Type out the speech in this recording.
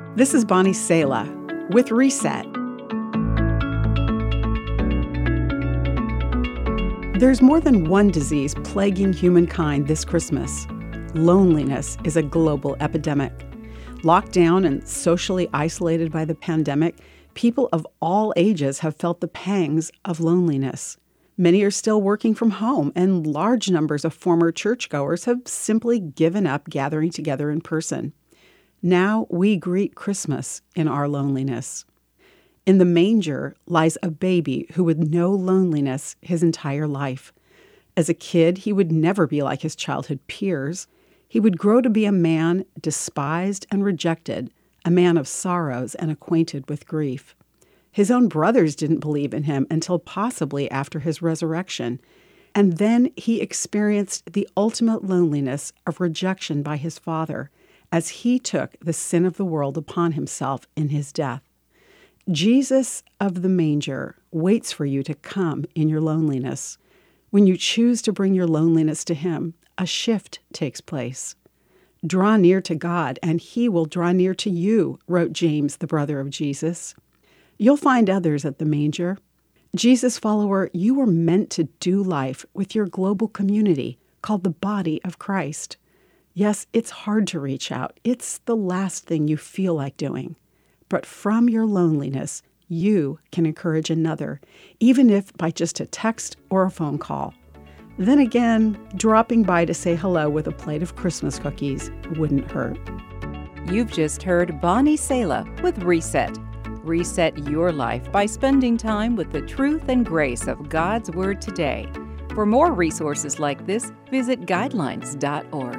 This is Bonnie Sala with Reset. There's more than one disease plaguing humankind this Christmas. Loneliness is a global epidemic. Locked down and socially isolated by the pandemic, people of all ages have felt the pangs of loneliness. Many are still working from home, and large numbers of former churchgoers have simply given up gathering together in person. Now we greet Christmas in our loneliness. In the manger lies a baby who would know loneliness his entire life. As a kid, he would never be like his childhood peers. He would grow to be a man despised and rejected, a man of sorrows and acquainted with grief. His own brothers didn't believe in him until possibly after his resurrection. And then he experienced the ultimate loneliness of rejection by his Father, as he took the sin of the world upon himself in his death. Jesus of the manger waits for you to come in your loneliness. When you choose to bring your loneliness to him, a shift takes place. Draw near to God, and he will draw near to you, wrote James, the brother of Jesus. You'll find others at the manger. Jesus follower, you were meant to do life with your global community called the body of Christ. Yes, it's hard to reach out. It's the last thing you feel like doing. But from your loneliness, you can encourage another, even if by just a text or a phone call. Then again, dropping by to say hello with a plate of Christmas cookies wouldn't hurt. You've just heard Bonnie Sala with Reset. Reset your life by spending time with the truth and grace of God's Word today. For more resources like this, visit guidelines.org.